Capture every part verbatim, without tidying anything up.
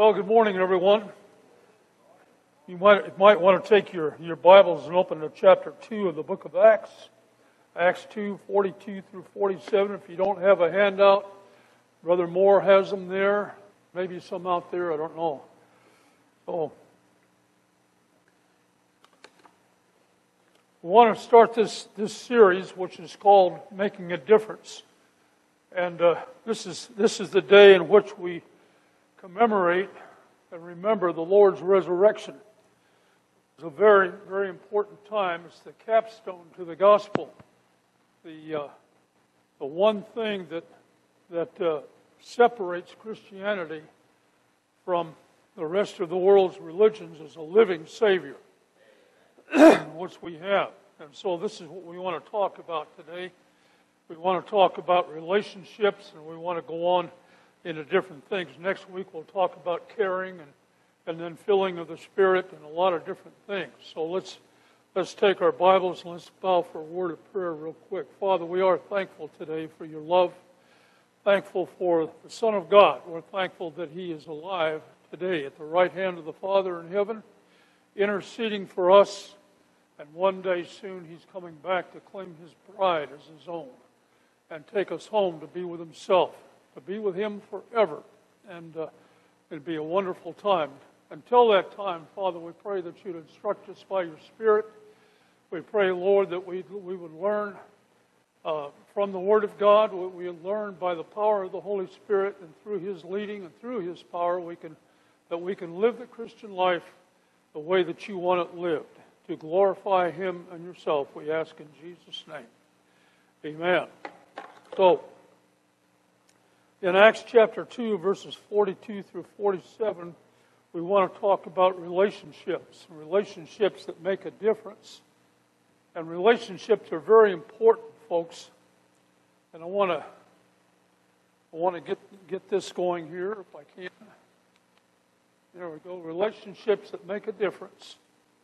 Well, good morning, everyone. You might, you might want to take your, your Bibles and open to chapter two of the book of Acts. Acts two, forty-two through forty-seven. If you don't have a handout, Brother Moore has them there. Maybe some out there, I don't know. So, we want to start this, this series, which is called Making a Difference. And uh, this is this is the day in which we commemorate and remember the Lord's resurrection. It's a very, very important time. It's the capstone to the gospel. The uh, the one thing that that uh, separates Christianity from the rest of the world's religions is a living Savior, which we have. And so this is what we want to talk about today. We want to talk about relationships, and we want to go on into different things. Next week we'll talk about caring and, and then filling of the Spirit and a lot of different things. So let's let's take our Bibles and let's bow for a word of prayer real quick. Father, we are thankful today for your love. Thankful for the Son of God. We're thankful that He is alive today at the right hand of the Father in heaven, interceding for us. And one day soon He's coming back to claim His bride as His own and take us home to be with Himself, to be with Him forever. And uh, it'd be a wonderful time. Until that time, Father, we pray that You'd instruct us by Your Spirit. We pray, Lord, that we we would learn uh, from the Word of God, what we learn by the power of the Holy Spirit, and through His leading and through His power, we can that we can live the Christian life the way that You want it lived, to glorify Him and Yourself, we ask in Jesus' name. Amen. So, in Acts chapter two, verses forty-two through forty-seven, we want to talk about relationships, relationships that make a difference. And relationships are very important, folks. And I want to I want to get get this going here, if I can. There we go. Relationships that make a difference.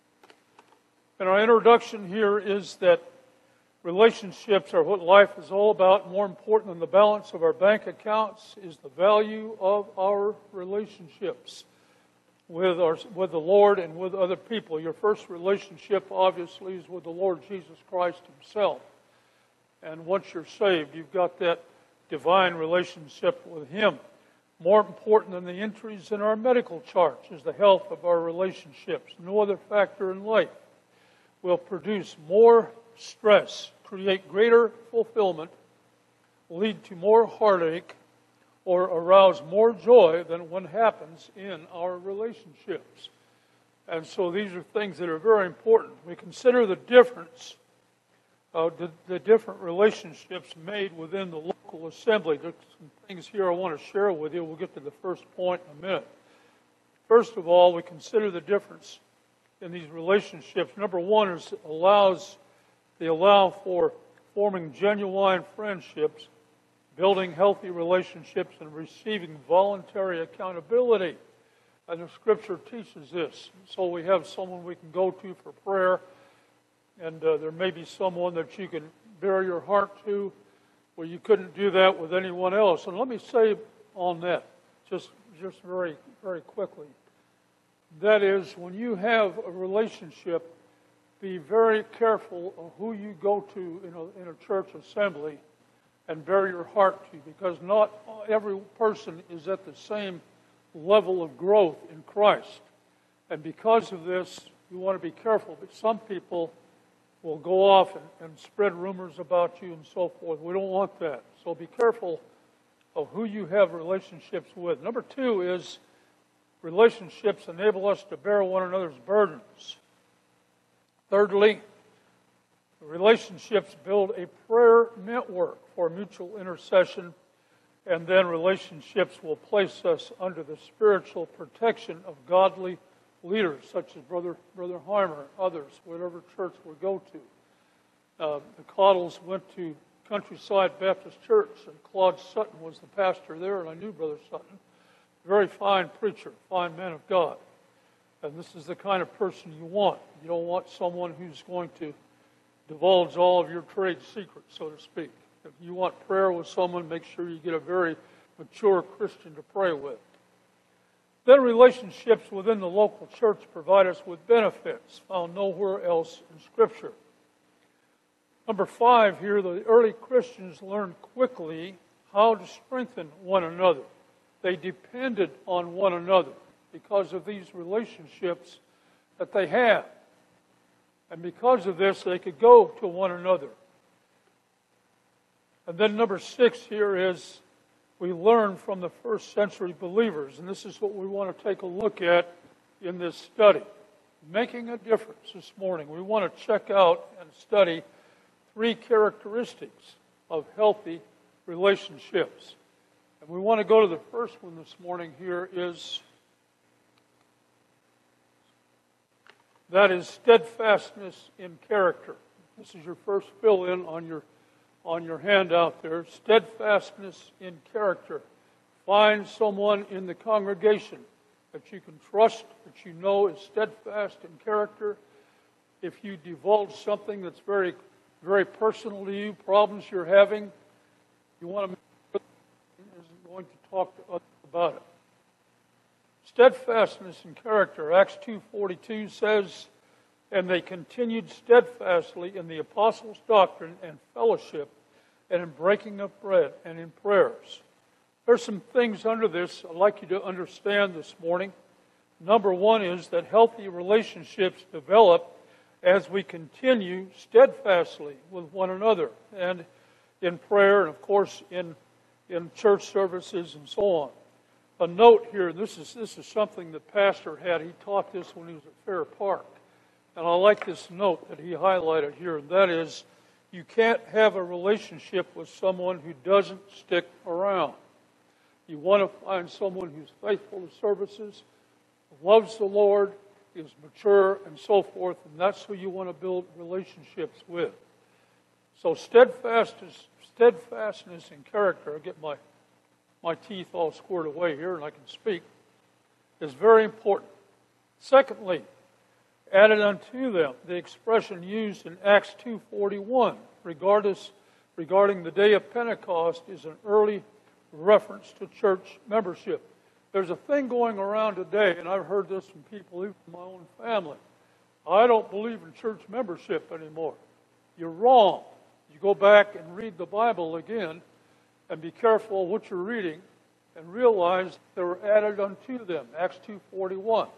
And our introduction here is that relationships are what life is all about. More important than the balance of our bank accounts is the value of our relationships with our with the Lord and with other people. Your first relationship, obviously, is with the Lord Jesus Christ Himself. And once you're saved, you've got that divine relationship with Him. More important than the entries in our medical charts is the health of our relationships. No other factor in life will produce more stress, create greater fulfillment, lead to more heartache, or arouse more joy than what happens in our relationships. And so these are things that are very important. We consider the difference, uh, the, the different relationships made within the local assembly. There's some things here I want to share with you. We'll get to the first point in a minute. First of all, we consider the difference in these relationships. Number one is it allows They allow for forming genuine friendships, building healthy relationships, and receiving voluntary accountability. And the Scripture teaches this. So we have someone we can go to for prayer, and uh, there may be someone that you can bare your heart to where you couldn't do that with anyone else. And let me say on that, just, just very, very quickly, that is, when you have a relationship, be very careful of who you go to in a, in a church assembly and bare your heart to, because not every person is at the same level of growth in Christ. And because of this, you want to be careful. But some people will go off and, and spread rumors about you and so forth. We don't want that. So be careful of who you have relationships with. Number two is relationships enable us to bear one another's burdens. Thirdly, relationships build a prayer network for mutual intercession, and then relationships will place us under the spiritual protection of godly leaders, such as Brother Brother Heimer, others, whatever church we go to. Uh, the Cottles went to Countryside Baptist Church, and Claude Sutton was the pastor there, and I knew Brother Sutton. Very fine preacher, fine man of God. And this is the kind of person you want. You don't want someone who's going to divulge all of your trade secrets, so to speak. If you want prayer with someone, make sure you get a very mature Christian to pray with. Then relationships within the local church provide us with benefits found nowhere else in Scripture. Number five here, the early Christians learned quickly how to strengthen one another. They depended on one another because of these relationships that they had. And because of this, they could go to one another. And then number six here is we learn from the first century believers. And this is what we want to take a look at in this study. Making a difference this morning. We want to check out and study three characteristics of healthy relationships. And we want to go to the first one this morning here is, that is steadfastness in character. This is your first fill-in on your on your handout there. Steadfastness in character. Find someone in the congregation that you can trust, that you know is steadfast in character. If you divulge something that's very, very personal to you, problems you're having, you want to make sure that is going to talk to others about it. Steadfastness in character. Acts two forty-two says, and they continued steadfastly in the apostles' doctrine and fellowship, and in breaking of bread and in prayers. There's some things under this I'd like you to understand this morning. Number one is that healthy relationships develop as we continue steadfastly with one another and in prayer and, of course, in, in church services and so on. A note here, this is, this is something that Pastor had. He taught this when he was at Fair Park. And I like this note that he highlighted here, and that is, you can't have a relationship with someone who doesn't stick around. You want to find someone who's faithful to services, loves the Lord, is mature, and so forth, and that's who you want to build relationships with. So steadfastness, steadfastness in character, I get my, my teeth all squared away here and I can speak, is very important. Secondly, added unto them, the expression used in Acts two forty-one, regardless, regarding the day of Pentecost, is an early reference to church membership. There's a thing going around today, and I've heard this from people, even from my own family. I don't believe in church membership anymore. You're wrong. You go back and read the Bible again, and be careful of what you're reading, and realize they were added unto them. Acts two forty-one.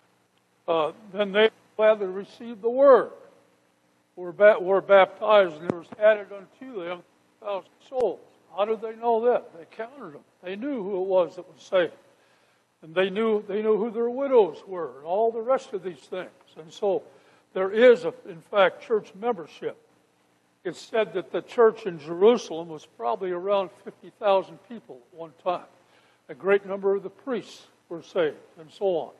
Uh, then they gladly received the word, were, ba- were baptized, and there was added unto them a thousand souls. How did they know that? They counted them. They knew who it was that was saved. And they knew they knew who their widows were, and all the rest of these things. And so there is, a, in fact, church membership. It's said that the church in Jerusalem was probably around fifty thousand people at one time. A great number of the priests were saved, and so on.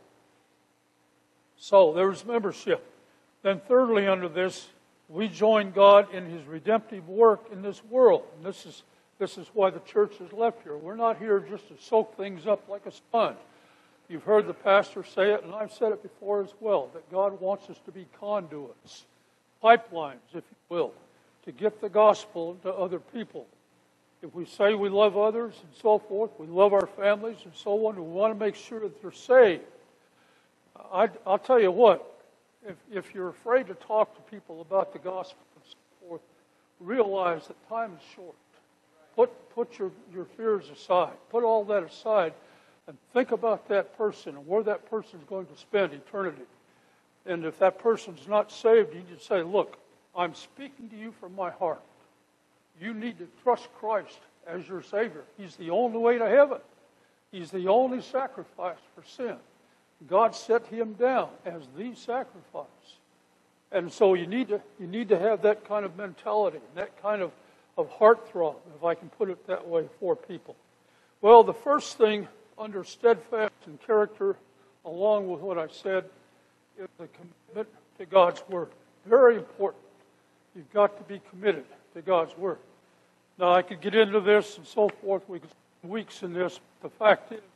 So there was membership. Then thirdly, under this, we join God in His redemptive work in this world. And this is this is why the church is left here. We're not here just to soak things up like a sponge. You've heard the pastor say it, and I've said it before as well, that God wants us to be conduits, pipelines, if you will, to get the gospel to other people. If we say we love others and so forth, we love our families and so on, we want to make sure that they're saved. I, I'll tell you what, if, if you're afraid to talk to people about the gospel and so forth, realize that time is short. Put, put your, your fears aside. Put all that aside and think about that person and where that person is going to spend eternity. And if that person's not saved, you need to say, look, I'm speaking to you from my heart. You need to trust Christ as your Savior. He's the only way to heaven. He's the only sacrifice for sin. God set Him down as the sacrifice. And so you need to you need to have that kind of mentality, that kind of, of heartthrob, if I can put it that way, for people. Well, the first thing under steadfast in character, along with what I said, is the commitment to God's Word. Very important. You've got to be committed to God's Word. Now, I could get into this and so forth. We could spend weeks in this. The fact is,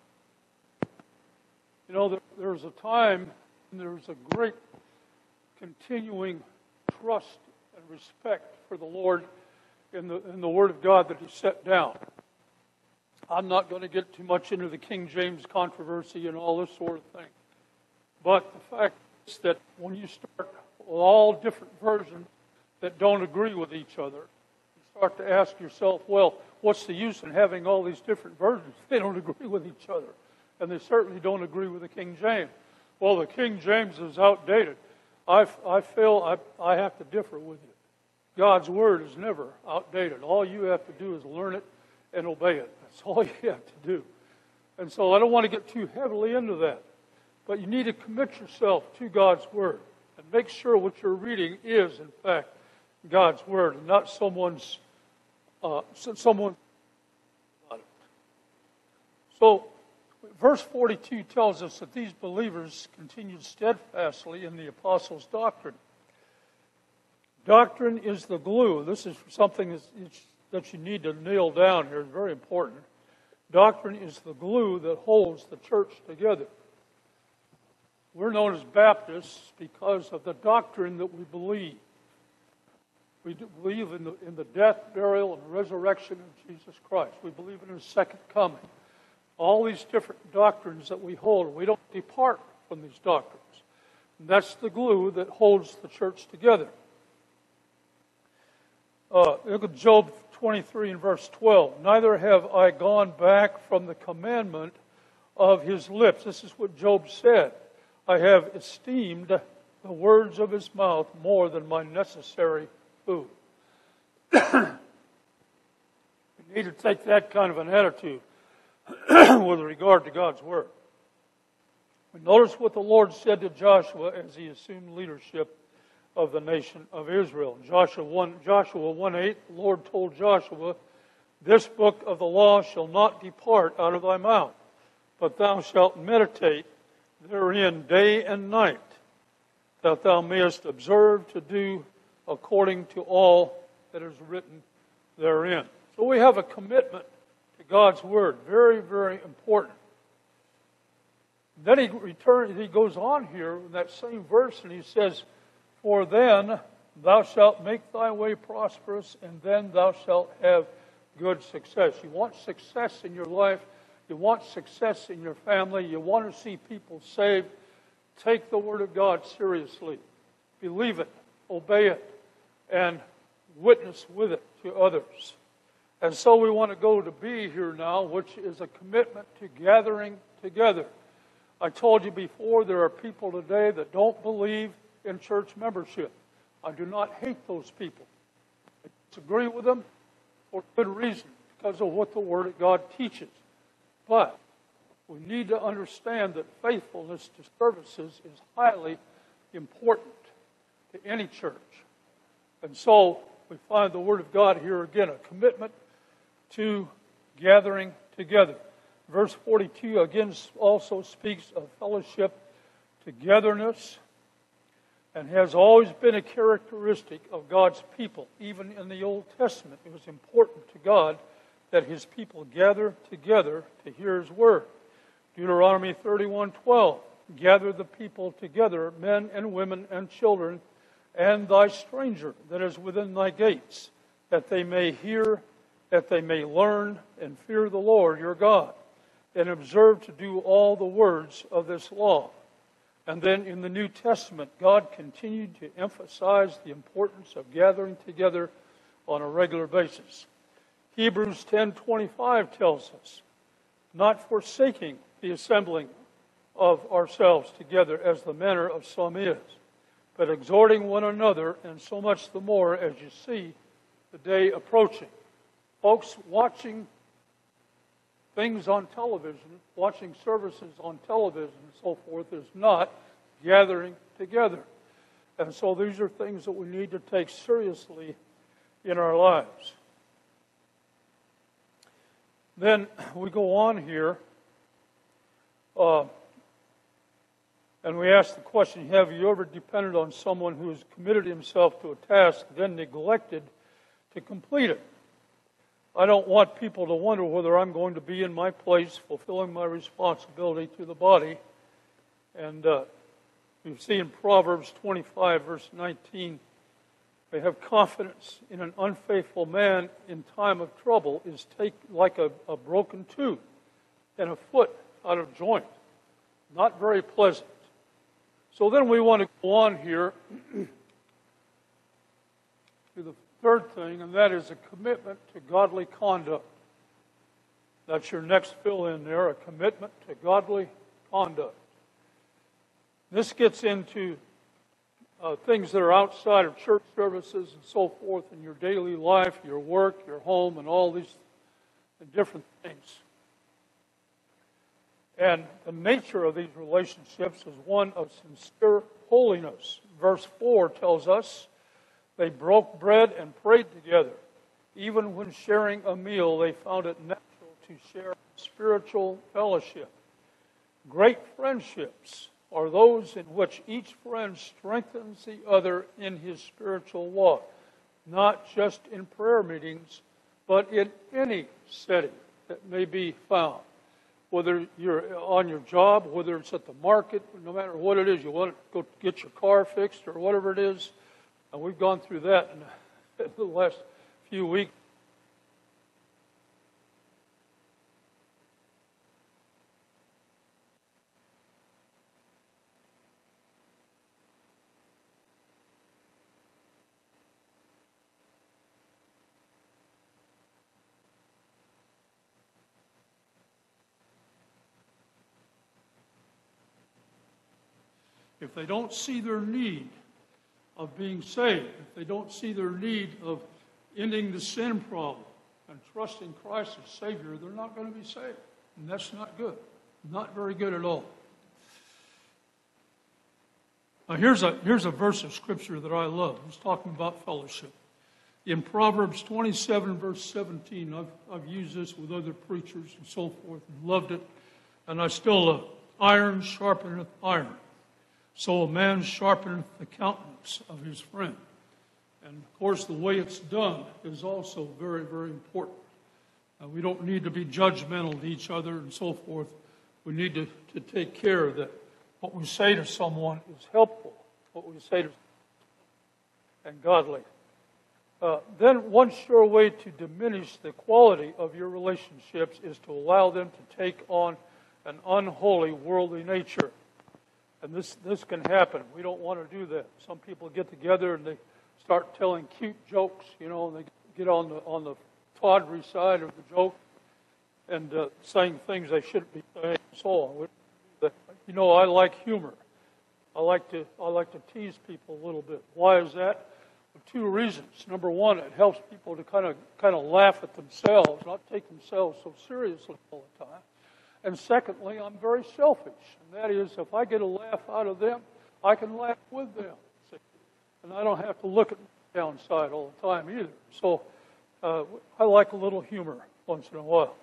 you know, there, there's a time and there's a great continuing trust and respect for the Lord in the, in the Word of God that He set down. I'm not going to get too much into the King James controversy and all this sort of thing. But the fact is that when you start with all different versions that don't agree with each other, you start to ask yourself, well, what's the use in having all these different versions? They don't agree with each other. And they certainly don't agree with the King James. Well, the King James is outdated. I, I feel I, I have to differ with you. God's Word is never outdated. All you have to do is learn it and obey it. That's all you have to do. And so I don't want to get too heavily into that. But you need to commit yourself to God's Word and make sure what you're reading is, in fact, God's Word and not someone's, uh, someone. So, verse forty-two tells us that these believers continued steadfastly in the apostles' doctrine. Doctrine is the glue. This is something that you need to nail down here. It's very important. Doctrine is the glue that holds the church together. We're known as Baptists because of the doctrine that we believe. We believe in the, in the death, burial, and resurrection of Jesus Christ. We believe in His second coming. All these different doctrines that we hold, we don't depart from these doctrines. And that's the glue that holds the church together. Uh, look at Job twenty-three and verse twelve. Neither have I gone back from the commandment of His lips. This is what Job said. I have esteemed the words of His mouth more than my necessary food. We need to take that kind of an attitude with regard to God's Word. We notice what the Lord said to Joshua as he assumed leadership of the nation of Israel. Joshua one, Joshua one eight, the Lord told Joshua, this book of the law shall not depart out of thy mouth, but thou shalt meditate therein day and night, that thou mayest observe to do according to all that is written therein. So we have a commitment to God's Word. Very, very important. Then he returns, he goes on here in that same verse and he says, for then thou shalt make thy way prosperous, and then thou shalt have good success. You want success in your life. You want success in your family. You want to see people saved. Take the Word of God seriously. Believe it. Obey it. And witness with it to others. And so we want to go to B here now, which is a commitment to gathering together. I told you before, there are people today that don't believe in church membership. I do not hate those people. I disagree with them for good reason, because of what the Word of God teaches. But we need to understand that faithfulness to services is highly important to any church. And so we find the Word of God here again, a commitment to gathering together. Verse forty-two again also speaks of fellowship, togetherness, and has always been a characteristic of God's people. Even in the Old Testament, it was important to God that His people gather together to hear His Word. Deuteronomy thirty-one twelve, gather the people together, men and women and children, and thy stranger that is within thy gates, that they may hear, that they may learn and fear the Lord your God, and observe to do all the words of this law. And then in the New Testament, God continued to emphasize the importance of gathering together on a regular basis. Hebrews ten twenty-five tells us, not forsaking the assembling of ourselves together as the manner of some is, but exhorting one another, and so much the more as you see the day approaching. Folks, watching things on television, watching services on television and so forth is not gathering together. And so these are things that we need to take seriously in our lives. Then we go on here, uh, and we ask the question, have you ever depended on someone who has committed himself to a task, then neglected to complete it? I don't want people to wonder whether I'm going to be in my place fulfilling my responsibility to the body. And uh, you see in Proverbs twenty-five, verse nineteen, They have confidence in an unfaithful man in time of trouble is take like a, a broken tooth and a foot out of joint. Not very pleasant. So then we want to go on here to the third thing, and that is a commitment to godly conduct. That's your next fill-in there, a commitment to godly conduct. This gets into uh, things that are outside of church services and so forth in your daily life, your work, your home, and all these different things. And the nature of these relationships is one of sincere holiness. Verse four tells us they broke bread and prayed together. Even when sharing a meal, they found it natural to share spiritual fellowship. Great friendships are those in which each friend strengthens the other in his spiritual walk, not just in prayer meetings, but in any setting that may be found. Whether you're on your job, whether it's at the market, no matter what it is, you want to go get your car fixed or whatever it is. And we've gone through that in the last few weeks. If they don't see their need of being saved, if they don't see their need of ending the sin problem and trusting Christ as Savior, they're not going to be saved. And that's not good. Not very good at all. Now here's a, here's a verse of Scripture that I love. It's talking about fellowship. In Proverbs twenty-seven, verse seventeen, I've, I've used this with other preachers and so forth and loved it. And I still love it. Iron sharpeneth iron. So a man sharpeneth the countenance of his friend. And of course, the way it's done is also very, very important. Uh, we don't need to be judgmental to each other and so forth. We need to, to take care that what we say to someone is helpful, what we say to and godly. Uh, then one sure way to diminish the quality of your relationships is to allow them to take on an unholy, worldly nature. And this, this can happen. We don't want to do that. Some people get together and they start telling cute jokes, you know, and they get on the on the tawdry side of the joke and uh, saying things they shouldn't be saying and so on. You know, I like humor. I like to I like to tease people a little bit. Why is that? For two reasons. Number one, it helps people to kind of kind of laugh at themselves, not take themselves so seriously all the time. And secondly, I'm very selfish. And that is, if I get a laugh out of them, I can laugh with them. See? And I don't have to look at the downside all the time either. So uh, I like a little humor once in a while.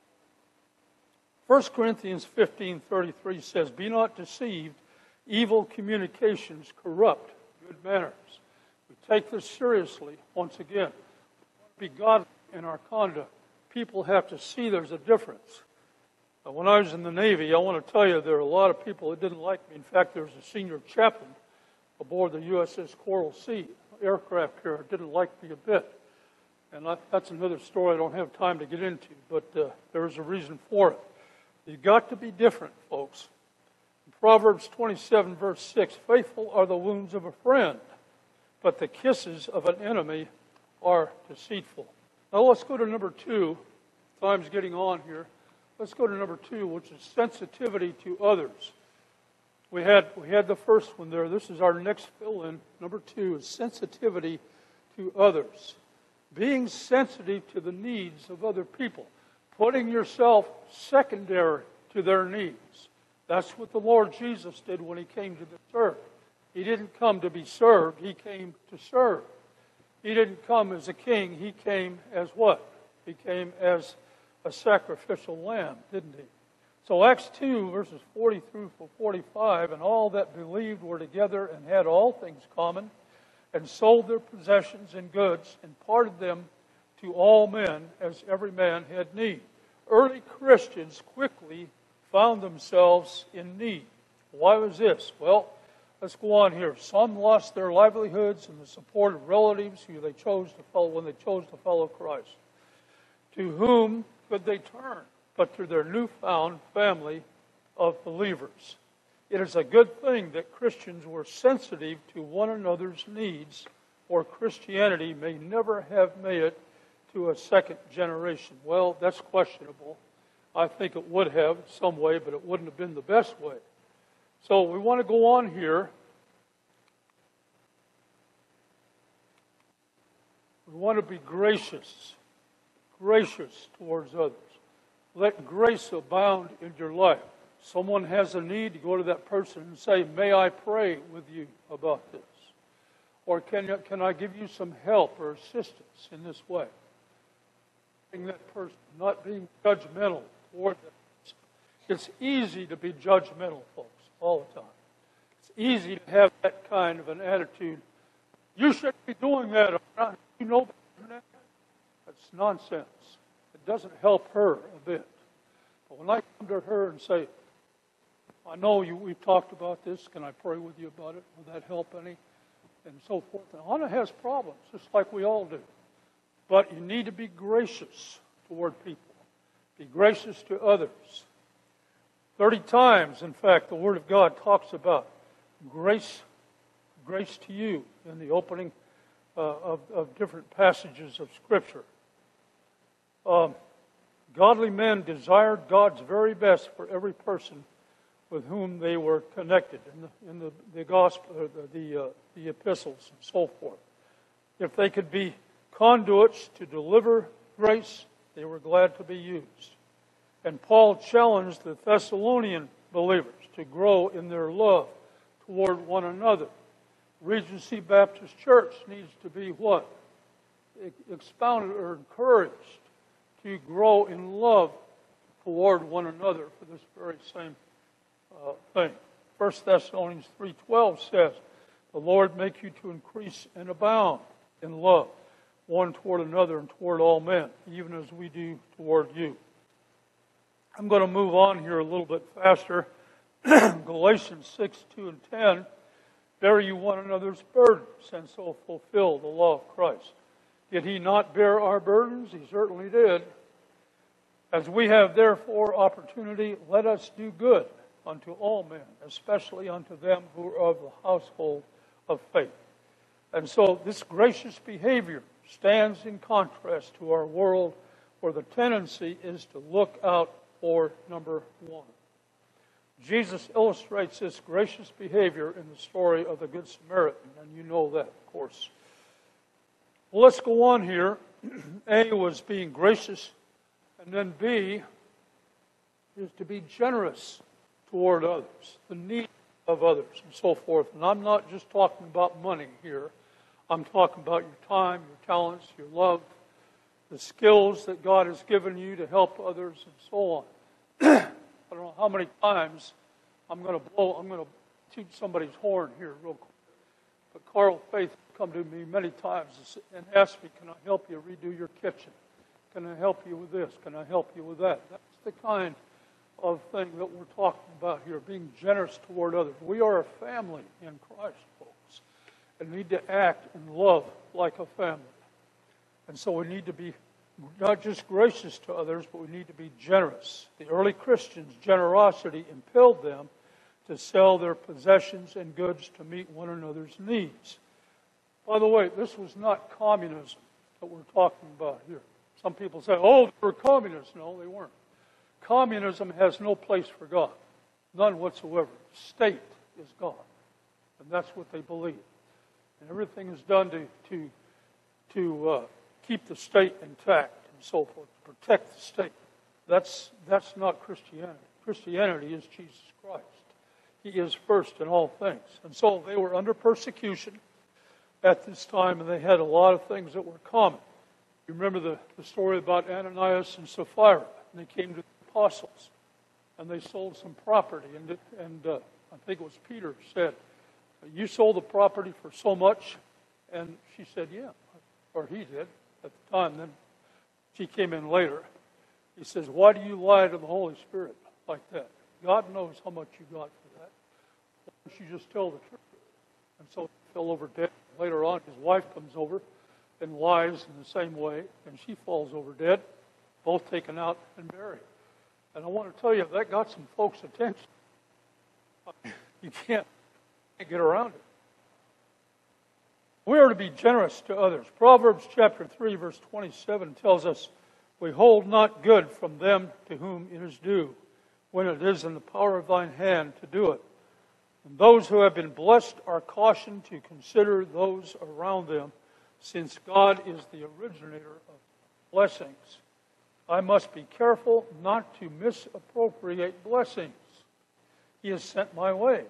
First Corinthians fifteen thirty-three says, "Be not deceived, evil communications corrupt good manners." We take this seriously once again. Be godly in our conduct. People have to see there's a difference. When I was in the Navy, I want to tell you there are a lot of people that didn't like me. In fact, there was a senior chaplain aboard the U S S Coral Sea aircraft carrier didn't like me a bit. And I, that's another story I don't have time to get into, but uh, there is a reason for it. You've got to be different, folks. In Proverbs twenty-seven, verse six, "Faithful are the wounds of a friend, but the kisses of an enemy are deceitful." Now let's go to number two. Time's getting on here. Let's go to number two, which is sensitivity to others. We had we had the first one there. This is our next fill-in. Number two is sensitivity to others. Being sensitive to the needs of other people. Putting yourself secondary to their needs. That's what the Lord Jesus did when He came to this earth. He didn't come to be served. He came to serve. He didn't come as a king. He came as what? He came as a sacrificial lamb, didn't he? So Acts two, verses forty through forty-five, "And all that believed were together and had all things common, and sold their possessions and goods, and parted them to all men, as every man had need." Early Christians quickly found themselves in need. Why was this? Well, Let's go on here. Some lost their livelihoods and the support of relatives who they chose to follow when they chose to follow Christ. To whom could they turn but to their newfound family of believers? It is a good thing that Christians were sensitive to one another's needs, or Christianity may never have made it to a second generation. Well, that's questionable. I think it would have in some way, but it wouldn't have been the best way. So we want to go on here. We want to be gracious, gracious towards others. Let grace abound in your life. Someone has a need, to go to that person and say, may I pray with you about this? Or can, you, can I give you some help or assistance in this way? That person, not being judgmental toward them. It's easy to be judgmental, folks, all the time. It's easy to have that kind of an attitude. You shouldn't be doing that. You know that. That's nonsense. It doesn't help her a bit. But when I come to her and say, I know you, we've talked about this. Can I pray with you about it? Will that help any? And so forth. And Anna has problems, just like we all do. But you need to be gracious toward people. Be gracious to others. Thirty times, in fact, the Word of God talks about grace, grace to you in the opening uh, of, of different passages of Scripture. Um, godly men desired God's very best for every person with whom they were connected in the, in the, the gospel, uh, the, the, uh, the epistles and so forth. If they could be conduits to deliver grace, they were glad to be used. And Paul challenged the Thessalonian believers to grow in their love toward one another. Regency Baptist Church needs to be what? Expounded or encouraged to grow in love toward one another for this very same uh, thing. First Thessalonians three twelve says, the Lord make you to increase and abound in love, one toward another and toward all men, even as we do toward you. I'm going to move on here a little bit faster. Galatians six, two and ten, bear you one another's burdens, and so fulfill the law of Christ. Did he not bear our burdens? He certainly did. As we have therefore opportunity, let us do good unto all men, especially unto them who are of the household of faith. And so this gracious behavior stands in contrast to our world, where the tendency is to look out for number one. Jesus illustrates this gracious behavior in the story of the Good Samaritan, and you know that, of course. Well, let's go on here. A was being gracious, and then B is to be generous toward others, the need of others, and so forth. And I'm not just talking about money here. I'm talking about your time, your talents, your love, the skills that God has given you to help others, and so on. I don't know how many times I'm going to blow, I'm going to toot somebody's horn here real quick. But Carl Faith come to me many times and asked me, can I help you redo your kitchen? Can I help you with this? Can I help you with that? That's the kind of thing that we're talking about here, being generous toward others. We are a family in Christ, folks, and need to act and love like a family. And so we need to be not just gracious to others, but we need to be generous. The early Christians' generosity impelled them to sell their possessions and goods to meet one another's needs. By the way, this was not communism that we're talking about here. Some people say, oh, they were communists. No, they weren't. Communism has no place for God. None whatsoever. The state is God. And that's what they believe. And everything is done to, to, to uh, keep the state intact and so forth, to protect the state. That's, that's not Christianity. Christianity is Jesus Christ. He is first in all things. And so they were under persecution at this time, and they had a lot of things that were common. You remember the, the story about Ananias and Sapphira. And they came to the apostles, and they sold some property. And, and uh, I think it was Peter said, you sold the property for so much? And she said, yeah. Or he did at the time. Then she came in later. He says, why do you lie to the Holy Spirit like that? God knows how much you got for that. Why don't you just tell the truth? And so he fell over dead. Later on, his wife comes over and lies in the same way, and she falls over dead, both taken out and buried. And I want to tell you, that got some folks' attention. You can't, can't get around it. We are to be generous to others. Proverbs chapter three, verse twenty-seven tells us, "We hold not good from them to whom it is due, when it is in the power of thine hand to do it. And those who have been blessed are cautioned to consider those around them, since God is the originator of blessings. I must be careful not to misappropriate blessings He has sent my way.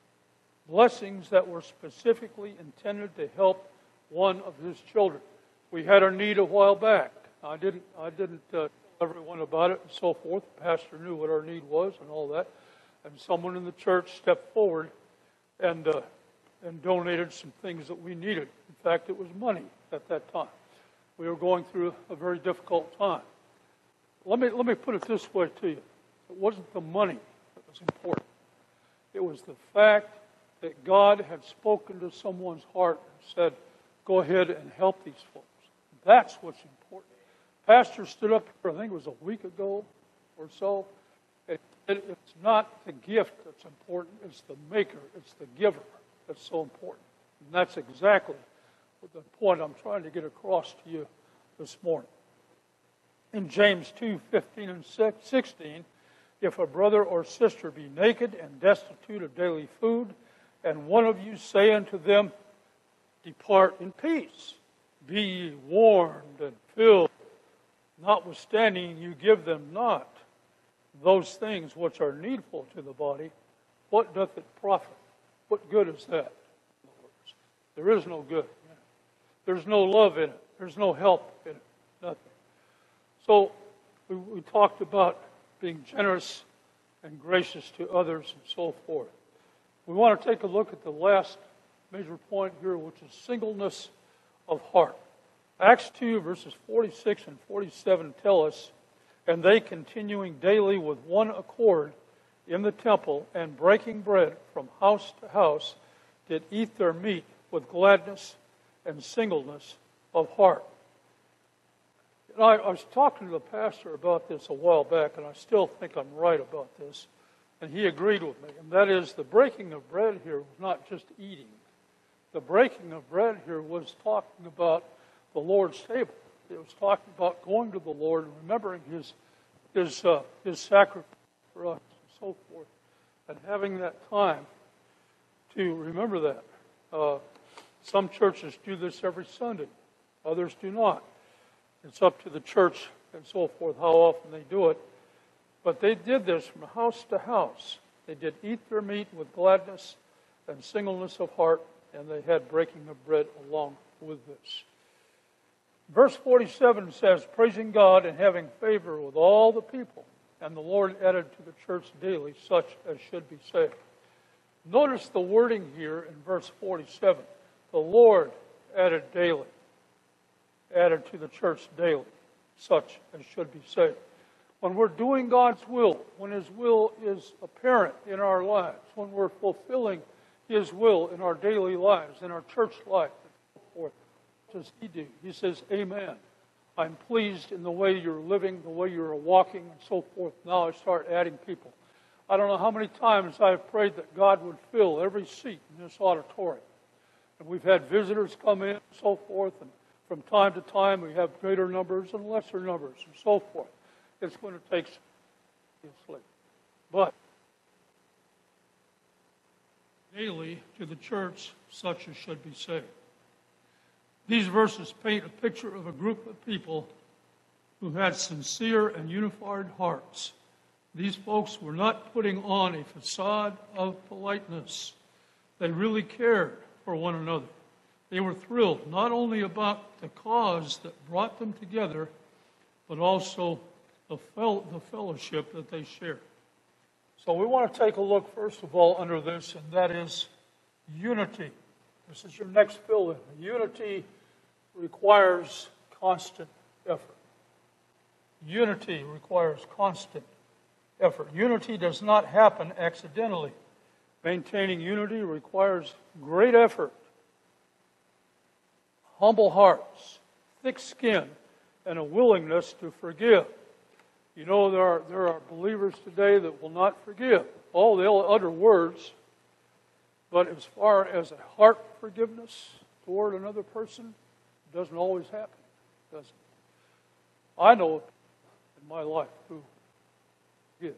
Blessings that were specifically intended to help one of His children." We had our need a while back. I didn't, I didn't uh, tell everyone about it and so forth. The pastor knew what our need was and all that. And someone in the church stepped forward and uh, and donated some things that we needed. In fact, it was money at that time. We were going through a very difficult time. Let me let me put it this way to you. It wasn't the money that was important. It was the fact that God had spoken to someone's heart and said, "Go ahead and help these folks." That's what's important. Pastor stood up here, I think it was a week ago or so. It, it, it's not the gift that's important, it's the maker, it's the giver that's so important. And that's exactly the point I'm trying to get across to you this morning. In James two, fifteen and sixteen, "If a brother or sister be naked and destitute of daily food, and one of you say unto them, Depart in peace, be ye warmed and filled, notwithstanding you give them not those things which are needful to the body, what doth it profit?" What good is that? In other words, there is no good. There's no love in it. There's no help in it. Nothing. So we, we talked about being generous and gracious to others and so forth. We want to take a look at the last major point here, which is singleness of heart. Acts two, verses forty-six and forty-seven tell us, "And they, continuing daily with one accord in the temple, and breaking bread from house to house, did eat their meat with gladness and singleness of heart." And I, I was talking to the pastor about this a while back, and I still think I'm right about this. And he agreed with me. And that is, the breaking of bread here was not just eating. The breaking of bread here was talking about the Lord's table. It was talking about going to the Lord and remembering His His uh, His sacrifice for us and so forth, and having that time to remember that. Uh, some churches do this every Sunday. Others do not. It's up to the church and so forth how often they do it. But they did this from house to house. They did eat their meat with gladness and singleness of heart, and they had breaking of bread along with this. Verse forty-seven says, "Praising God and having favor with all the people, and the Lord added to the church daily such as should be saved." Notice the wording here in verse forty-seven. The Lord added daily, added to the church daily, such as should be saved. When we're doing God's will, when His will is apparent in our lives, when we're fulfilling His will in our daily lives, in our church life, and so forth, what does He do? He says, "Amen. I'm pleased in the way you're living, the way you're walking, and so forth." Now I start adding people. I don't know how many times I've prayed that God would fill every seat in this auditorium. And we've had visitors come in and so forth, and from time to time we have greater numbers and lesser numbers and so forth. It's going to take some sleep. But daily to the church, such as should be saved. These verses paint a picture of a group of people who had sincere and unified hearts. These folks were not putting on a facade of politeness. They really cared for one another. They were thrilled not only about the cause that brought them together, but also the, fel- the fellowship that they shared. So we want to take a look, first of all, under this, and that is unity. This is your next fill-in. Unity requires constant effort. Unity requires constant effort. Unity does not happen accidentally. Maintaining unity requires great effort, humble hearts, thick skin, and a willingness to forgive. You know, there are, there are believers today that will not forgive. Oh, they'll utter words, but as far as a heart forgiveness toward another person, it doesn't always happen, does it? I know in my life who forgive.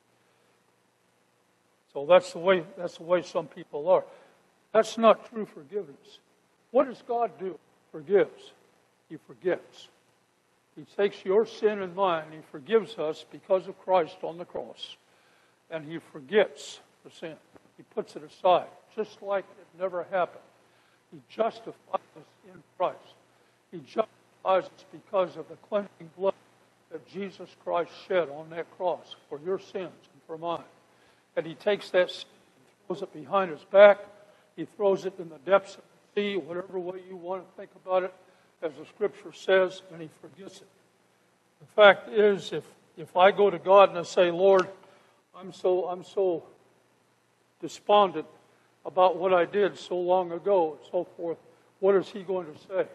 So that's the way that's the way some people are. That's not true forgiveness. What does God do? Forgives. He forgets. He takes your sin and mine, He forgives us because of Christ on the cross. And He forgets the sin. He puts it aside, just like it never happened. He justifies us in Christ. He justifies us because of the cleansing blood that Jesus Christ shed on that cross for your sins and for mine. And He takes that sin and throws it behind His back. He throws it in the depths of the sea, whatever way you want to think about it, as the Scripture says, and He forgets it. The fact is, if if I go to God and I say, Lord, I'm so I'm so despondent about what I did so long ago and so forth, what is He going to say?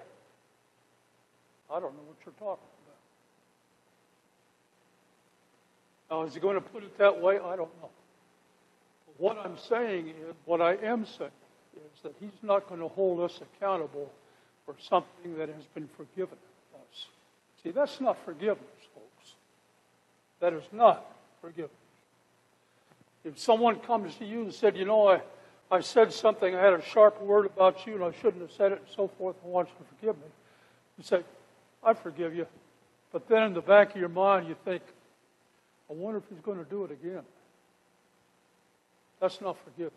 I don't know what you're talking about. Now, is He going to put it that way? I don't know. But what I'm saying is, what I am saying is that He's not going to hold us accountable for something that has been forgiven us. See, that's not forgiveness, folks. That is not forgiveness. If someone comes to you and said, you know, I, I said something, I had a sharp word about you and I shouldn't have said it and so forth, I want you to forgive me. You say, I forgive you. But then in the back of your mind you think, I wonder if he's going to do it again. That's not forgiveness.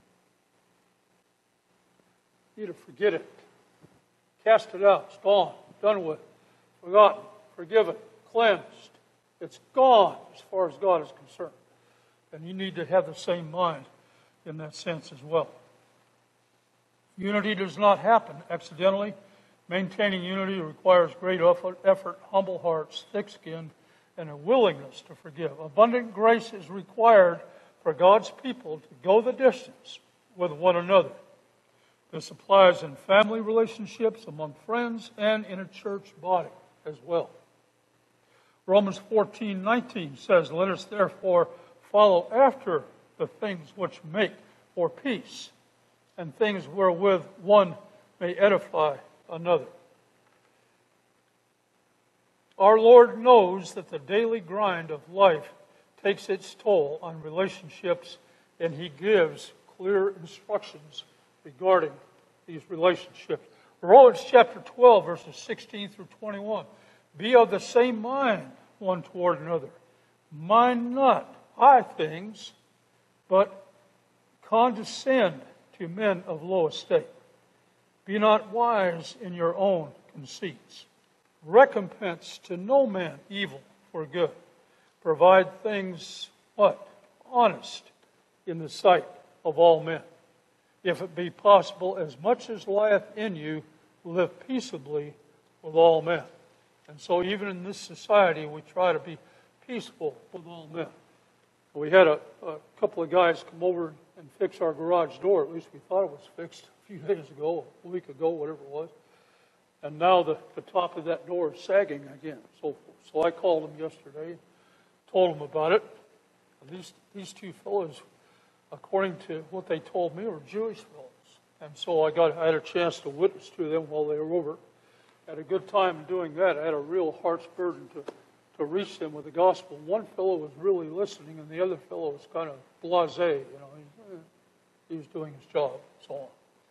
You need to forget it. Cast it out. It's gone. Done with. Forgotten. Forgiven. Cleansed. It's gone as far as God is concerned. And you need to have the same mind in that sense as well. Unity does not happen accidentally. Maintaining unity requires great effort, humble hearts, thick skin, and a willingness to forgive. Abundant grace is required for God's people to go the distance with one another. This applies in family relationships, among friends, and in a church body as well. Romans fourteen nineteen says, let us therefore follow after the things which make for peace, and things wherewith one may edify another. Our Lord knows that the daily grind of life takes its toll on relationships, and He gives clear instructions regarding these relationships. Romans chapter twelve, verses sixteen through twenty-one. Be of the same mind one toward another. Mind not high things, but condescend to men of low estate. Be not wise in your own conceits. Recompense to no man evil for good. Provide things, what? Honest in the sight of all men. If it be possible, as much as lieth in you, live peaceably with all men. And so even in this society, we try to be peaceful with all men. We had a, a couple of guys come over and fix our garage door. At least we thought it was fixed a few days ago, a week ago, whatever it was. And now the, the top of that door is sagging again. So, so I called them yesterday, told them about it. And these, these two fellows, according to what they told me, were Jewish fellows. And so I got I had a chance to witness to them while they were over. Had a good time doing that. I had a real heart's burden to, to reach them with the gospel. One fellow was really listening, and the other fellow was kind of blasé. You know, he, he was doing his job, and so on.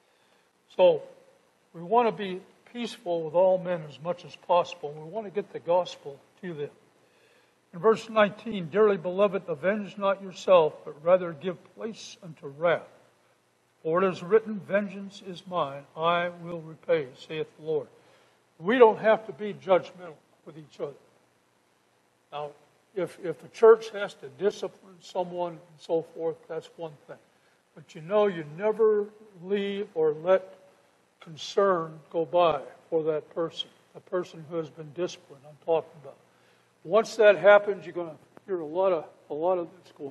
So we want to be peaceful with all men as much as possible. We want to get the gospel to them. In verse nineteen, dearly beloved, avenge not yourself, but rather give place unto wrath. For it is written, vengeance is mine, I will repay, saith the Lord. We don't have to be judgmental with each other. Now, if, if the church has to discipline someone and so forth, that's one thing. But you know, you never leave or let concern go by for that person, the person who has been disciplined I'm talking about. Once that happens, you're going to hear a lot of a lot of this going on.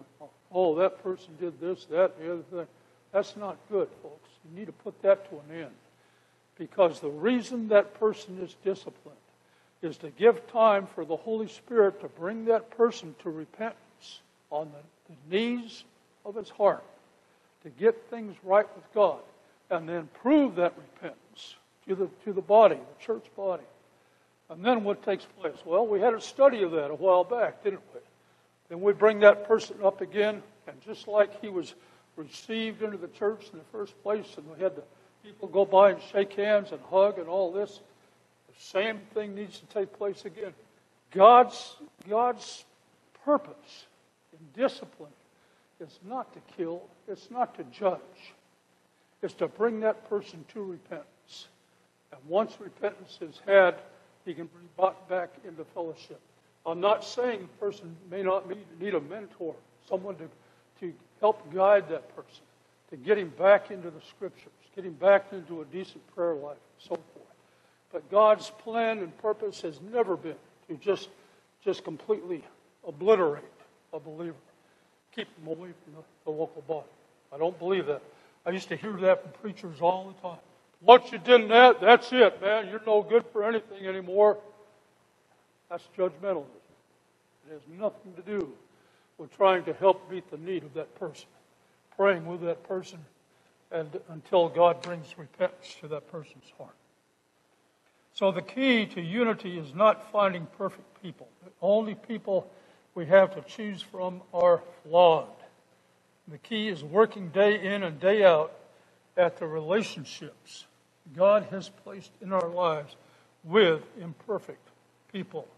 Oh, that person did this, that, the other thing. That's not good, folks. You need to put that to an end. Because the reason that person is disciplined is to give time for the Holy Spirit to bring that person to repentance on the, the knees of his heart, to get things right with God, and then prove that repentance to the, to the body, the church body. And then what takes place? Well, we had a study of that a while back, didn't we? Then we bring that person up again, and just like he was received into the church in the first place, and we had the people go by and shake hands and hug and all this, the same thing needs to take place again. God's, God's purpose in discipline is not to kill, it's not to judge. It's to bring that person to repentance. And once repentance is had, he can be brought back into fellowship. I'm not saying the person may not need a mentor, someone to, to help guide that person, to get him back into the Scriptures, get him back into a decent prayer life, and so forth. But God's plan and purpose has never been to just, just completely obliterate a believer, keep them away from the, the local body. I don't believe that. I used to hear that from preachers all the time. Once you did that, that's it, man. You're no good for anything anymore. That's judgmentalism. It has nothing to do with trying to help meet the need of that person, praying with that person, and until God brings repentance to that person's heart. So the key to unity is not finding perfect people. The only people we have to choose from are flawed. The key is working day in and day out at the relationships God has placed in our lives with imperfect people.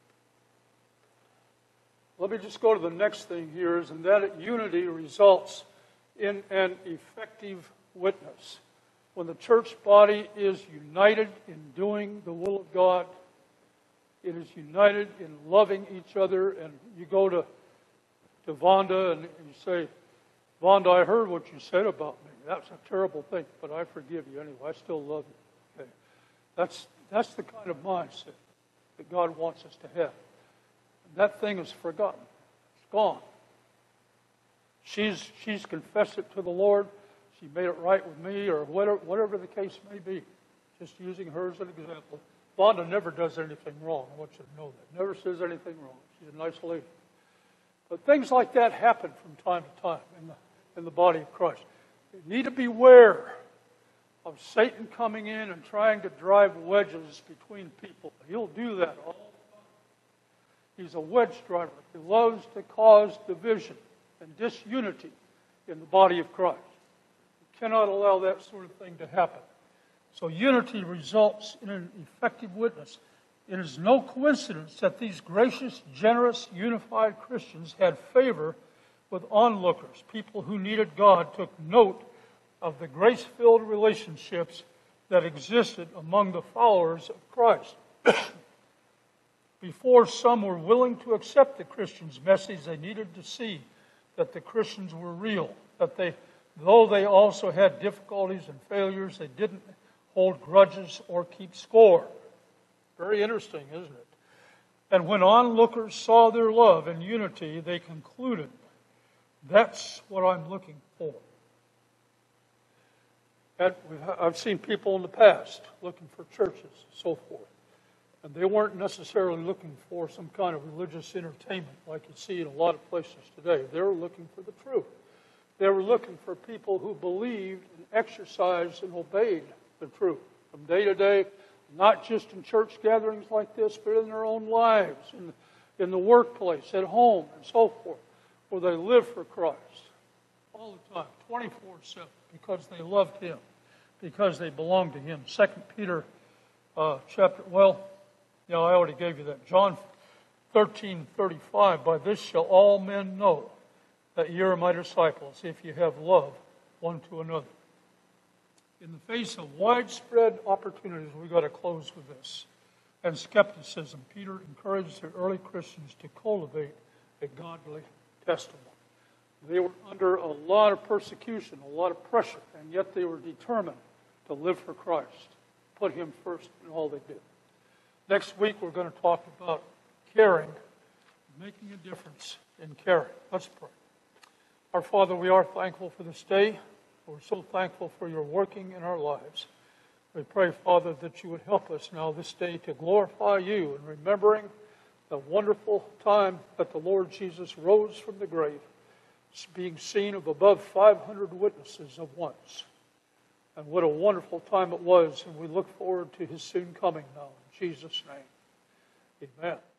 Let me just go to the next thing here, is and that unity results in an effective witness. When the church body is united in doing the will of God, it is united in loving each other. And you go to, to Vonda and you say, Vonda, I heard what you said about me. That's a terrible thing, but I forgive you anyway. I still love you. Okay. That's, that's the kind of mindset that God wants us to have. And that thing is forgotten. It's gone. She's, she's confessed it to the Lord. She made it right with me, or whatever, whatever the case may be. Just using her as an example. Vonda never does anything wrong. I want you to know that. Never says anything wrong. She's a nice lady. But things like that happen from time to time in the, in the body of Christ. You need to beware of Satan coming in and trying to drive wedges between people. He'll do that all the time. He's a wedge driver. He loves to cause division and disunity in the body of Christ. You cannot allow that sort of thing to happen. So unity results in an effective witness. It is no coincidence that these gracious, generous, unified Christians had favor with onlookers. People who needed God took note of the grace-filled relationships that existed among the followers of Christ. Before some were willing to accept the Christians' message, they needed to see that the Christians were real, that they, though they also had difficulties and failures, they didn't hold grudges or keep score. Very interesting, isn't it? And when onlookers saw their love and unity, they concluded, that's what I'm looking for. And I've seen people in the past looking for churches and so forth. And they weren't necessarily looking for some kind of religious entertainment like you see in a lot of places today. They were looking for the truth. They were looking for people who believed and exercised and obeyed the truth from day to day, not just in church gatherings like this, but in their own lives, in, in the workplace, at home, and so forth, where they live for Christ all the time, twenty-four seven, because they loved Him, because they belonged to Him. Second Peter uh, chapter, well, yeah, I already gave you that. John thirteen thirty-five, by this shall all men know that ye are my disciples, if you have love one to another. In the face of widespread opportunities, we've got to close with this, and skepticism, Peter encouraged the early Christians to cultivate a godly testimony. They were under a lot of persecution, a lot of pressure, and yet they were determined to live for Christ, put Him first in all they did. Next week, we're going to talk about caring, making a difference in caring. Let's pray. Our Father, we are thankful for this day. We're so thankful for your working in our lives. We pray, Father, that you would help us now this day to glorify you in remembering the wonderful time that the Lord Jesus rose from the grave, being seen of above five hundred witnesses at once. And what a wonderful time it was, and we look forward to his soon coming now. In Jesus' name, amen.